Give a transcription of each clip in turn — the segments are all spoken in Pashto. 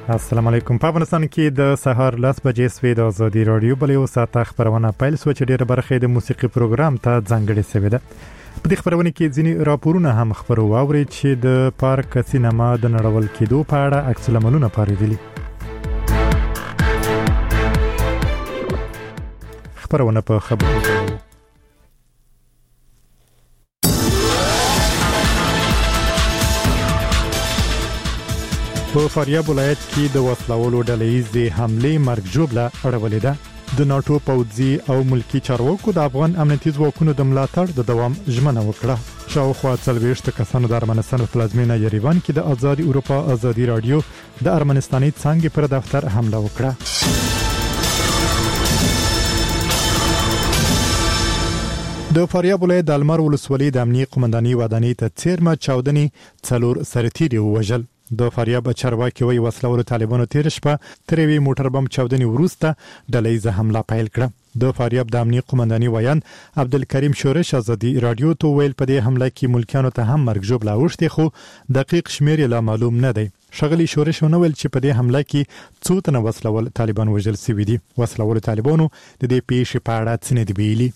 السلام علیکم. په افغانستان کې د سهار 10 بجې سوي د ازادي رادیو بلې ساعت خبرونه پیل سو چې ډېر برخه د موسیقي پروګرام ته ځانګړې شوې ده. په دې خبرونه کې ځینې راپورونه هم خبرو واوري چې د پارک سینما د نړول کېدو په اړه عکس العملونه پاریدلي. خبرونه په خبرو په فاریاب ولایت کې د وسلوالو ډلهیزې حملې مرګ ژوبله اړولې ده. د ناتو پوځي او ملکی چارواکو د افغان امنیتي ځواکونو د ملاتړ د دوام ژمنه وکړه. شاوخوا 40 کسانو د ارمنستان په پلازمینه یریوان کې د آزادي اروپا آزادي رادیو د ارمنستاني څنګه پر دفتر حمله وکړه. د فاریاب ولایت د المار ولسوالۍ د امنیه قومنداني ودانۍ ته څیرمه چاودنی څلور سرتیري ووژل. د فاریاب چارواکي وی وسلوالو طالبانو تیر شپه تروي موټر بم چاودنی وروسته ډلهیزه حمله پیل کړه. د فاریاب د امنیه قومنداني ویان عبدالکریم شورش آزادي رادیو ته ویل په دې حمله کې ملکیانو ته هم مرګ ژوبله اوښتي خو دقیق شمیر لا معلوم نه دی. شغلی شورش ونویل چې په دې حمله کې څو تنه وسلوال طالبان وژل شوي دي. وسلوال طالبانو د دې پیښې په اړه څه نه دی ویلي.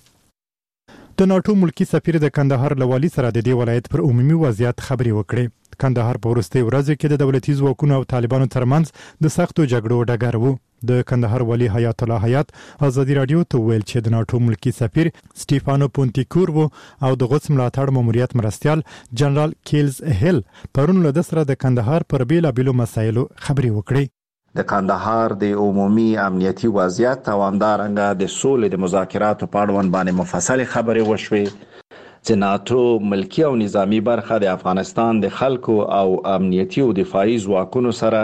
د ناتو ملکی سفیر د کندهار لوالي سره د دې ولایت پر عمومي وضعیت خبري وکړي. کندهار په ورستي ورځ کې د دولتي ځواکونو او طالبانو ترمنځ د سختو جګړو ډګر وو. د کندهار والی حیات الله حیات آزادي رادیو ته ویل چې د ناتو ملکی سفیر سټيفانو پونتیکور وو او د غوڅ ملاتړ ماموریت مرستيال جنرال کیلز هیل پرون له سره د کندهار پر بیلابیلو مسایلو خبري وکړي. د کندهار د عمومي امنیتي وضعیت او همدارنګه د سولې د مذاکراتو په اړوند باندې مفصل خبرې وشوې چې ناتو ملکی او نظامی برخه د افغانستان د خلکو او امنیتي او دفاعي ځواکونو سره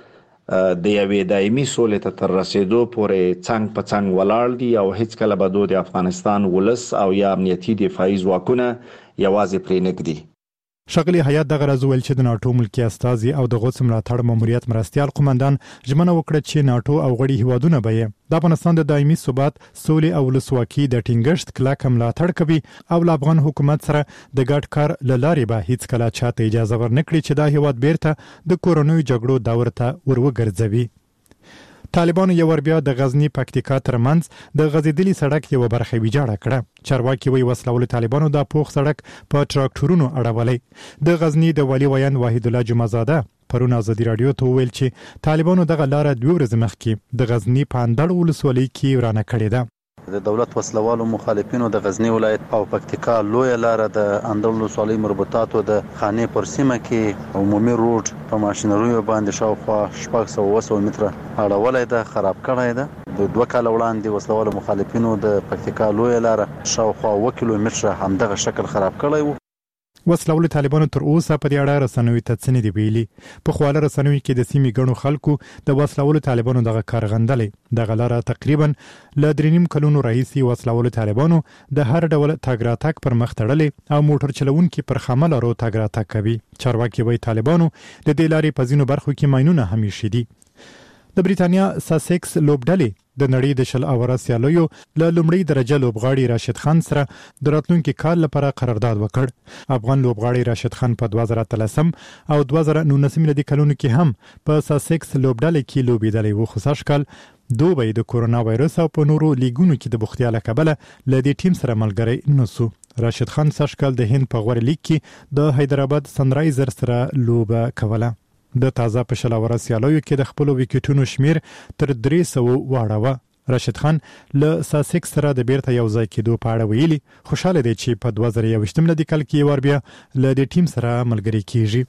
د یوې دایمي سولې ته تر رسیدو پورې څنګ په څنګ ولاړ دي او هیڅ کله به د افغانستان ولس او یا امنیتي دفاعي ځواکونه یوازې پرې نږدي. شغلی حیات دغه راز ویل چې د ناتو ملکی استازي او د غوڅ ملاتړ ماموریت مرستيال قومندان ژمنه وکړه چې ناتو او غړي هیوادونه به د افغانستان د دایمي ثبات سولې او ولسواکي د ټینګښت کلک ملاتړ کوي او د افغان حکومت سره د ګډ کار لارې به هیڅ کله چاته اجازه ورنکړي چې دا هیواد بیرته د کورونوي جګړو دور ته وروګرځوي. طالبانو یو ور بیا د غزنی پکتیکا ترمنځ د غزیدلی سړک یو برخه ویجاړه کړه. چارواکي وی وسلوال طالبانو د پوخ سړک په ټراکټورونو اړولې. د غزنی د والی ویان واحد الله جمعزاده پرون آزادي رادیو ته ویل چې طالبانو دغه لار 2 ورځې مخکې د غزنی په اندړ ولسوالۍ کې ورانه کړې ده. د دولت وسلوالو مخالفینو د غزنی ولایت او پکتیکا لوی لار د اندړ ولسوالۍ مربوطاتو د خانې پر سیمه کې عمومي روډ په ماشينریو باندې شاوخوا 600 متره اړولې ده، خراب کړی ده. د 2 کال وړاندې وسلوالو مخالفینو د پکتیکا لوی لار شاوخوا 1 کیلومتره همدغه شکل خراب کړی وو. وسلوال طالبانو تر اوسه په دې اړه رسنوي ته څه نه دی ویلي. په خواله رسنوي کې د سیمې ګڼو خلکو د وسلوال طالبانو دغه کار غندلې. دغه لاره تقریبا ل 3.5 کلونو رئیسي وسلوال طالبانو د هر ډول تګ راتګ پر مخ تړلې او موټر چلونکي پر خامل رو تګ راتګ کوي. چارواکي وایي طالبانو د دې لارې په ځینو برخو کې ماینونه همیشه دي. د بریتانیا ساسکس لوبډلې د نړۍ د شل اوره سیالیو له لومړۍ درجه لوبغاړي راشد خان سره د راتلونکي کال لپاره قرارداد وکړ. افغان لوبغاړي راشد خان په 2013 او 2019 میلادي کلونو کې هم په ساسکس لوبډلې کې لوبېدلی و، خو سږکال دوی د کورونا وایرس او په نورو لیګونو کې د بوختیا له کبله له دې ټیم سره ملګری نسو. راشد خان سږکال د هند په غوړ لیګ کې د حیدرآباد سنرایزر سره لوبه کوله. د تازه په شلاوره سیالیو کې د خپل وکټونو شمیر تر 300 واړوه. راشد خان له ساسکس سره د بیرته یو ځای کېدو په اړه ویلي. خوشاله دی چې په 2021 میلادي کال کې ور بیا له دې ټیم سره ملګری کیږي.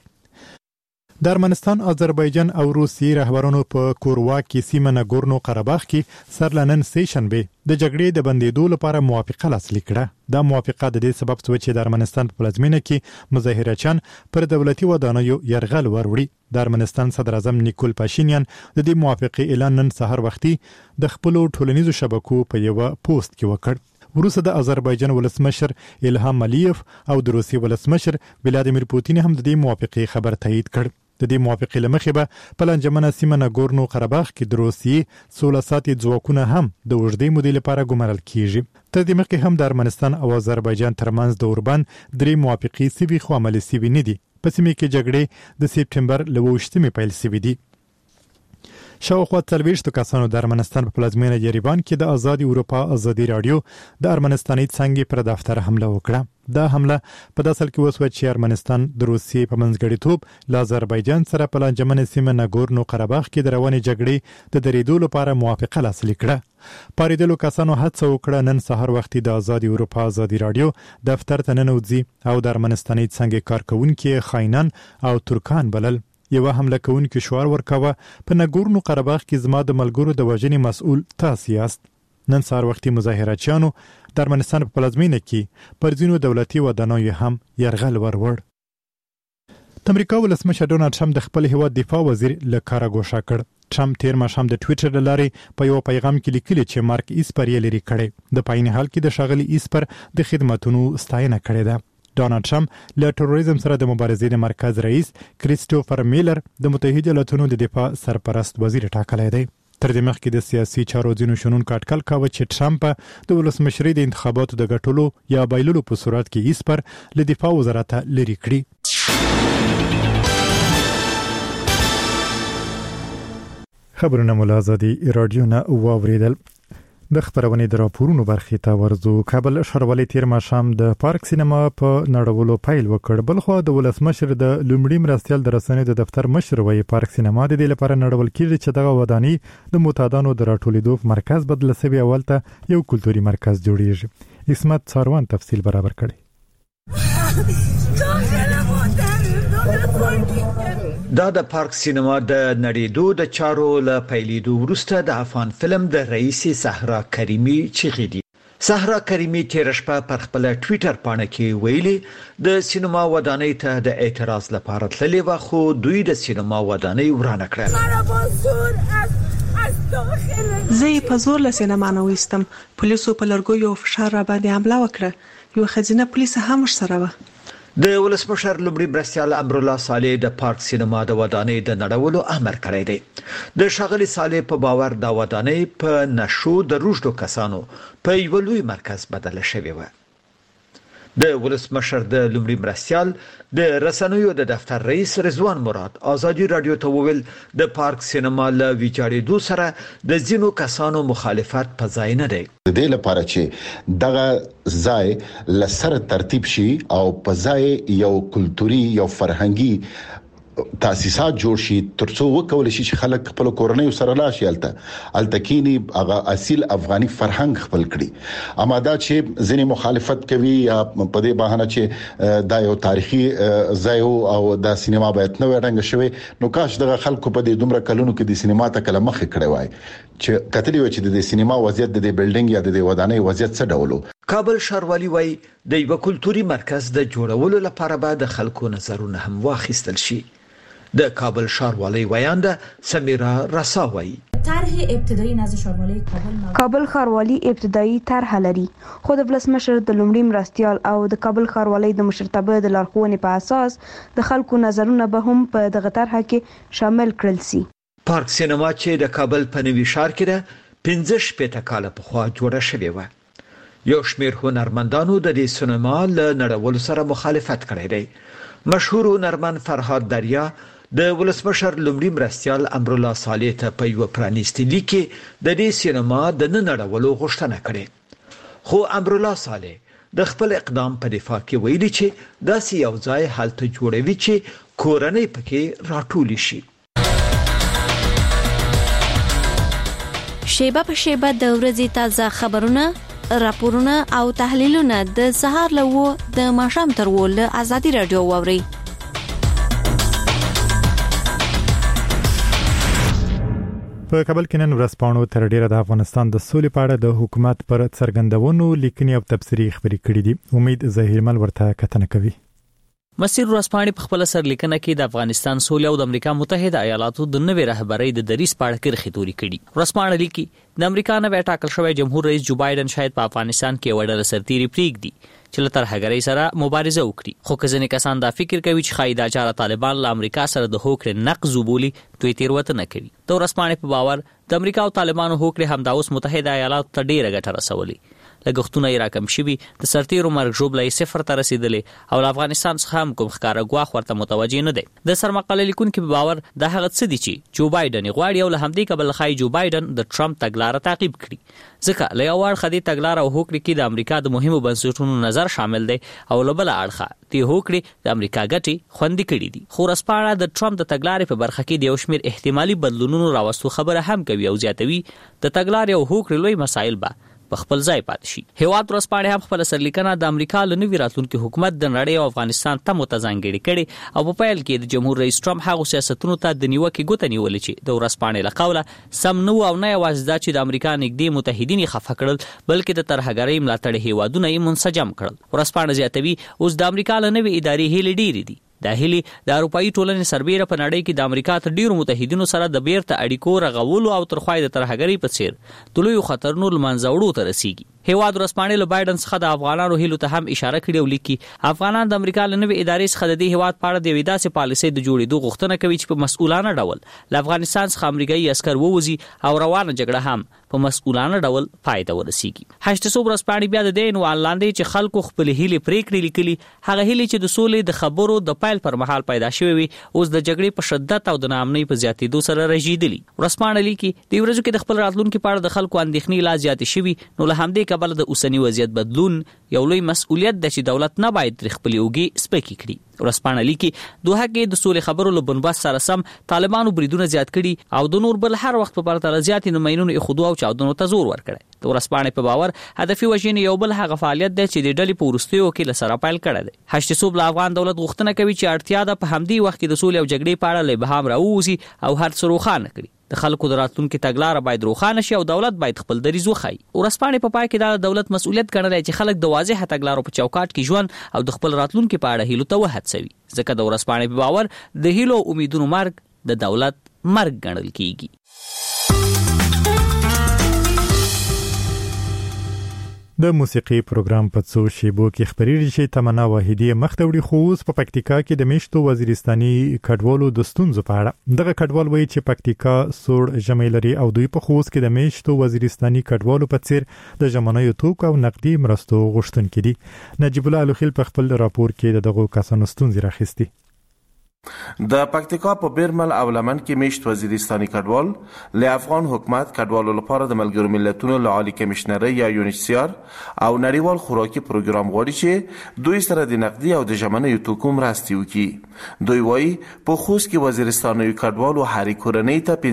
د ارمنستان، آذربایجان او روسیې رهبرانو په کورواکي سیمه ناګورنو قرهباغ کې سرلنن سیشنبه د جګړې د بندیدو لپاره موافقه لاسلیک کړه. دا موافقه د دې سبب شوه چې د ارمنستان په پلازمینه کې مظاهرچیان پر دولتي ودانیو یرغل وروړي. د ارمنستان صدر اعظم نیکول پاشینیان د دې موافقه اعلان نن سحر وختي د خپل ټولنیزو شبکو په یو پوسټ کې وکړ. وروسته د آذربایجان ولسمشر الهام علیف او د روسیې ولسمشر ولادیمیر پوتین هم د دې موافقه خبر تایید کړ. د دې موافقه لمخې به په لنجمنه سیمه ناګورنو قرهباغ کې د روسیې 16 ساعتي ځواکونه هم د اوږدې مودې لپاره ګمارل کیږي. تر دې مخکې هم د ارمنستان او آذربایجان ترمنځ د اوربند 3 موافقې سوي خو عملي سوي نه دي. په سیمه کې جګړې د سپټمبر ل 28 پیل شوې دي. شاوخوا 40 کسانو د ارمنستان په پلازمینه یریوان کې د آزادي اروپا آزادي رادیو د ارمنستاني څنګه پر دفتر حمله وکړه. دا حمله په داسل کې وسو چې ارمنستان د روسیې په منځګړیتوب له آذربایجان سره په لانجمن سیمه ناګورنو قرهباغ کې د روانې جګړې د درېدو لپاره موافقه لاسلیک کړه. پاریدلو کسانو هڅه وکړه نن سهار وختي د آزادي اروپا آزادي رادیو دفتر ته ننوځي او د ارمنستاني څنګه کارکونکو خاینان او ترکان بلل. یو حمله کوونکو شعار ورکاوه په ناګورنو قرهباغ کې زما د ملګرو د وژنې مسؤل تاسو یاست. نن سهار وختي مظاهراتچیانو د ارمنستان په پلازمینه کې پر ځینو دولتي ودانیو هم یرغل ورور. امریکا ولسمشر ډونالد ټرمپ د خپل هیواد دفاع وزیر له کاره ګوښه کړ. ټرمپ تیر ماښام د ټوئیټر له لارې په یو پیغام کې لیکلی چې مارک ایسپر یې لري کړی. د پاین حال کې د شاغلي ایسپر د خدماتونو ستاینه کړې ده. ډونالد ټرمپ له تروریزم سره د مبارزې د مرکز رئیس کریسټوفر میلر د متحده ایالاتونو د دفاع سرپرست وزیر ټاکلی دی. تر دې مخکې د سیاسي چارو ځینو شنونکو اټکل کاوه چې ټرمپ د ولسمشرۍ د انتخاباتو د ګټلو یا بایللو په صورت کې ایسپر له دفاع وزارت لري کړي. خبرونه مو له آزادي رادیو نه واوریدل. د خبرونې د راپورونو برخې ته ورځو. کابل ښاروالۍ تیر ماښام د پارک سینما په نړولو پیل وکړ. بلخو د ولسمشر د لومړي مرستیال د رسنیو د دفتر مشر وایي پارک سینما د دې لپاره نړول کیږي چې دغه ودانۍ د معتادانو د راټولېدو مرکز بدل شوی اول ته یو کلتوري مرکز جوړیږي. اسمت څاروان تفصیل برابر کړي. دا د پارک سینما د نړیدو د چارو له پیلېدو وروسته د افغان فلم د رئیس صحرا کریمي چیغې دي. صحرا کریمي تیر شپه پر خپل ټوئیټر پاڼه کې ویلي د سینما ودانۍ ته د اعتراض لپاره تللې و خو دوی د سینما ودانۍ ورانه کړه. زه په زور له سینما نه وېستم. پولیسو په لرګو یو فشار را باندې حمله وکړه. یو خزینه پولیس هم ورسره و. د ولسمشر لومړي مرستیال امرالله صالح د پارک سینما د ودانۍ د نړولو امر کړی دی. د ښاغلي صالح په باور د ودانۍ په نشو د روږدو کسانو په یو لوی مرکز بدل شوی و. د ولسمشر د لومړي مرستیال د رسنیو د دفتر رئیس رضوان مراد آزادي رادیو ته وویل د پارک سینما له ویجاړېدو سره د ځینو کسانو مخالفت په ځای نه دی. د دې لپاره چې دغه ځای لسر ترتیب شي او په ځای یو کلتوري یو فرهنګي تاسیسات جوړ شي ترڅو وکول شي چې خلک خپل کورنۍ سره لاشي التکینی هغه اصیل افغاني فرهنګ خپل کړي. اماده چې ځینې مخالفت کوي یا په دې بهانه چې دا یو تاریخي ځای او د سینما باید نو رنګ شوی نو کاش دغه خلکو په دې دومره کلونو کې د سینما ته کله مخ کړی وای چې کتلی و چې د سینما وضعیت د بلډینګ یا د ودانۍ وضعیت څه ډول. کابل ښاروالي وایي د یو کلتوري مرکز د جوړولو لپاره به د خلکو نظرونه هم واخیستل شي. د کابل ښاروالۍ ویانده سمیرا رسا وایي طرح ابتدایی نزد ښاروالۍ کابل ښاروالۍ ابتدایی طرح لري خو د ولسمشر د لومړي مرستیال او د کابل ښاروالۍ د مشرتابه د لارښوونې په اساس د خلکو نظرونه به هم په دغه طرح کې شامل کړل شي. پارک سینما چې د کابل په نوي ښار کې ده 15 کاله پخوا جوړه شوې و. یو شمېر هنرمندانو د دې سینما له نړولو سره مخالفت کړی دی. مشهور هنرمند فرهاد دریا د ولسمشر لومړي مرستیال امرالله صالح ته په یو پرانیستي لیک کې د دې سینما د نړولو غوښتنه کړې. خو امرالله صالح د خپل اقدام په دفاع کې ویلي چې داسې یو ځای هلته جوړوي چې کورنۍ پکې راټول شي. شیبه په شیبه د ورځې تازه خبرونه، راپورونه او تحلیلونه د سهار له 9 د ماښام تر 10 له آزادي رادیو واوري. په کابل کې نن ورځپاڼو تر ډیره د افغانستان د سولې په اړه د حکومت پر څرګندونو لیکنې او تبصرې خبرې کړې دي. امید ظاهرمل ورته کتنه کوي. مسیر ورځپاڼې په خپل سرلیکنه کې د افغانستان سولې او د امریکا متحده ایالاتو د نوې رهبرۍ د دریس په اړه کرخې توري کړي. ورځپاڼه لیکي د امریکا نوې ټاکل شوی جمهور رئیس جو بایدن شاید په افغانستان کې وړل سرتيري پریږدي چې له ترهګرۍ سره مبارزه وکړي. خو ځینې کسان دا فکر کوي چې خایدا چاره طالبان له امریکا سره د هوکړې نقض وبولي دوی تیروتنه کوي. د ورځپاڼې په باور د امریکا او طالبانو هوکړې همدا اوس متحده ایالاتو ته ډیره ګټه رسولي. لګښتونه یې راکم شوي، د سرتیرو مرګ ژوبله یې 0 ته رسیدلې او له افغانستان څخه هم کوم ښکاره ګواښ ورته متوجه نه دی. د سرمقاله لیکونکي په باور دا هغه څه دي چې جو بایدن غواړي او له همدې کبله ښایي جو بایدن د ټرمپ تګلاره تعقیب کړي، ځکه له یو اړخه دې تګلاره او هوکړې کې د امریکا د مهمو بنسټونو نظر شامل دی او له بله اړخه دې هوکړې د امریکا ګټې خوندي کړي دي. خو ورځپاڼه د ټرمپ د تګلارې په برخه کې د یو شمېر احتمالي بدلونونو راوستو خبره هم کوي او زیاتوي د تګلارې او هوکړې لوی مسایل به په خپل ځای پاتې شي. هیواد ورځپاڼې هم خپل سرلیکنه د امریکا له نوي راتلونکي حکومت د نړۍ او افغانستان تمو ته ځانګړې کړي او په پیل کې د جمهور رئیس ټرمپ هغو سیاستونو ته د نیوکې ګوته نیولې چې د ورځپاڼې له قوله سم نه او نه یوازې دا چې د امریکا نږدې متحدین یې خفه کړل بلکې د ترهګرۍ ملاتړي هیوادونه یې منسجم کړل. ورځپاڼه زیاتوي اوس د امریکا له نوې ادارې هیلې ډېرې دي. دا هیلې د اروپایي ټولنې سربیره په نړۍ کې د امریکا تر ډیرو متحدینو سره د بیرته اړیکو رغولو او تر خوای د ترهګرۍ په څیر د لویو خطرونو له منځه وړو ته رسیږي. هیواد ورځپاڼې له بایدن څخه د افغانانو هیلو ته هم اشاره کړې او لیکي افغانان د امریکا له نوې ادارې څخه د دې هیواد په اړه د یوې داسې پالیسۍ د جوړېدو غوښتنه کوي چې په مسؤلانه ډول له افغانستان څخه امریکایي عسکر ووځي او روانه جګړه هم په مسؤلانه ډول پای ته ورسیږي. هشتسوب ورځپاڼې بیا د دې عنوان لاندې چې خلکو خپل هیلې پرېکړې لیکلي، هغه هیلې چې د سولې د خبرو د پیل پر مهال پیدا شوې وي اوس د جګړې په شدت او د ناامنۍ په زیاتېدو سره رژېدلي. ورځپاڼه لیکي د ورځو کې د خپل راتلونکي په اړه د خلکو اندېښنې لا زیاتې شوي، نو له همدې کبله د اوسني وضعیت بدلون یو لوی مسؤلیت دی چې دولت نه باید ترې خپلې اوږې سپکې کړي. ورځپاڼه لیکي دوحه کې د سولې خبرو له بنبست سره سم طالبانو بریدونه زیات کړي او د نور بل هر وخت په پرتله زیاتې نماینونو ایښودو او چاودنو ته زور ورکړی. د ورځپاڼې په باور هدفي وژنې یو بل هغه فعالیت دی چې د ډلې په وروستیو کې له سره پیل کړی دی. هشتسوب له افغان دولت غوښتنه کوي چې اړتیا ده په همدې وخت کې د سولې او جګړې په اړه له ابهام راووځي او هر څه روښانه کړي. د خلکو د راتلونکي تګلاره باید روښانه شي او دولت باید خپل دریځ وښایي. ورځپاڼې په پای کې دا د دولت مسؤلیت ګڼلی چې خلک د واضحه تګلارو په چوکاټ کې ژوند او د خپل راتلونکي په اړه هیلو ته وهڅوي، ځکه د ورځپاڼې په باور د هیلو او امیدونو مرګ د دولت مرګ ګڼل کیږي. د موسیقي پروګرام په څو شیبو کې خبرېږي چې تمنا واحدی مختوړي خو اوس په پکتیکا کې د میشتو وزیرستاني کډوالو د ستونزو په اړه دغه کډوال وایي چې پکتیکا سوړ ژمی لري او دوی په خوست کې د میشتو وزیرستاني کډوالو په څیر د ژمنیو توکو او نقدي مرستو غوښتونکي دي. نجیب الله الخیل په خپل راپور کې دغه کسانو ستونزې راخستي. د پکتیکا په بیرمل او لمن کې میشت وزیرستاني کډوال له افغان حکومت کډوالو لپاره د ملګرو ملتونو له عالی کمشنرۍ یا یونیسیار او نړیوال خوراکي پروګرام غواړي چې دوی سره د نقدي او د ژمنیو توکو مرستې وکړي. دوی وایي په خوست کې وزیرستاني کډوالو هرې کورنۍ ته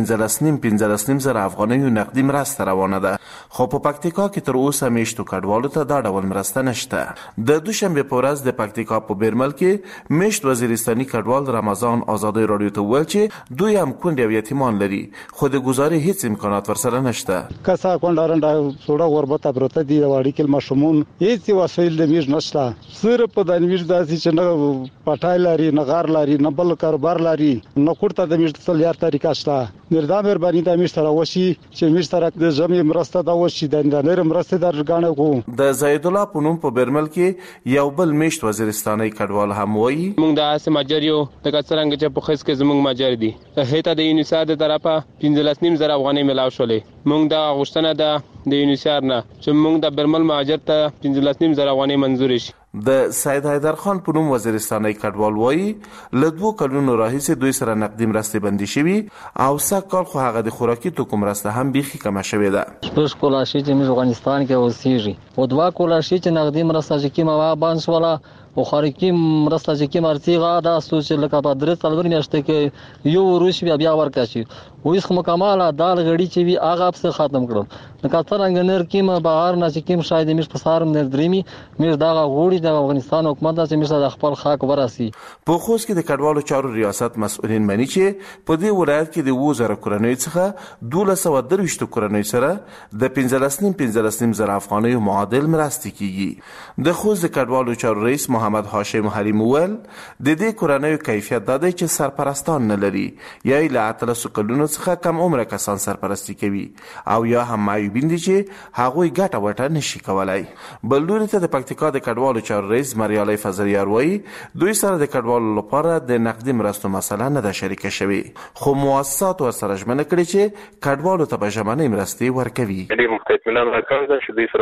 15.5 زره افغانیو نقدي مرسته روانه ده، خو په پکتیکا کې تر اوسه میشتو کډوالو ته دا ډول مرسته نشته. د دوشنبه په ورځ د پکتیکا په بیرمل کې میشت وزیرستاني کډوال رمضان آزادی رادیو ته ویل چې دوی هم کونډې او یتیمان لري خو د گزارې هیڅ امکانات ورسره نشته. کسا کونډارنده سوړه غربت پروت دي واړي کې مشمون هیڅ وسایل د میز نشته، صرف په د میز داسې چې نه پټای لري نه غار لري نه بل کاروبار لري نه کوړه د میز تلیار طریقه شته. مردا مهرباني د میز سره وشي چې میز سره د جمع مرسته دا وشي د نړۍ مرسته درګانه کو. د زید الله پونم په بیرمل کې یو بل میشت وزیرستاني کډوال هم وایي موږ د اسماجریو د څنګه چې په خص کې زموږ ماجر دي هیته د یونیسار د طرفه 15.5 زره افغانۍ ملاو شولې. موږ د غوښتنه د یونیسار نه چې موږ د برمل ماجر ته 15.5 زره افغانۍ منظور شي. د سید حیدر خان په نوم وزیرستاني کډوال وایي له 2 کلونو راهیسې دوی سره نقدي مرستې بندي شوي او سږ خو هغه د خوراکي توکو مرسته هم بیخي کمه شوې ده. شپږ کولاشي چې موږ افغانستان کې اوسېږي او 2 کولاشي چې نقدي مرسته چې کیمه باندې ولا او خارجي مرسته چې کیمه ارتیغه دا سوچ لکه په درې څلور میاشتې کې یو روش بیا ورکاشي او هیڅ مکمله دال غړي چې وی هغه په ختم کړو. نو کاترنګ نر کیمه بهار نه چې کیم شاید مش په سارم نر درېمي مې دا غوړي د افغانستان حکومت چې مش د خپل خاک وراسي. په خوست کې د کډوالو چارو ریاست مسؤلین مني چې په دې ولایت کې د 2000 کورنۍ څخه 1223 کورنۍ سره د 15.5 زره افغانۍ معادل مرستې کیږي. د خوست د کډوالو چارو رئیس محمد هاشم حلیم ول د دې کورنۍ کیفیت د چې سرپرستان نه لري یا له 13 کلونو څخه کم عمره کسان سرپرستی کوي او یا هم معیوبین دي چې هغوی ګټه وټه نشي کولای. بل لوري ته د پکتیکا د کډوالو چارو رئیس مریالي فضلیار وایي دوی سره د کډوالو لپاره د نقدي مرستو مسله نه ده شریکه شوې خو مؤسسات ورسره ژمنه کړې چې کډوالو ته به ژمنۍ مرستې ورکوي.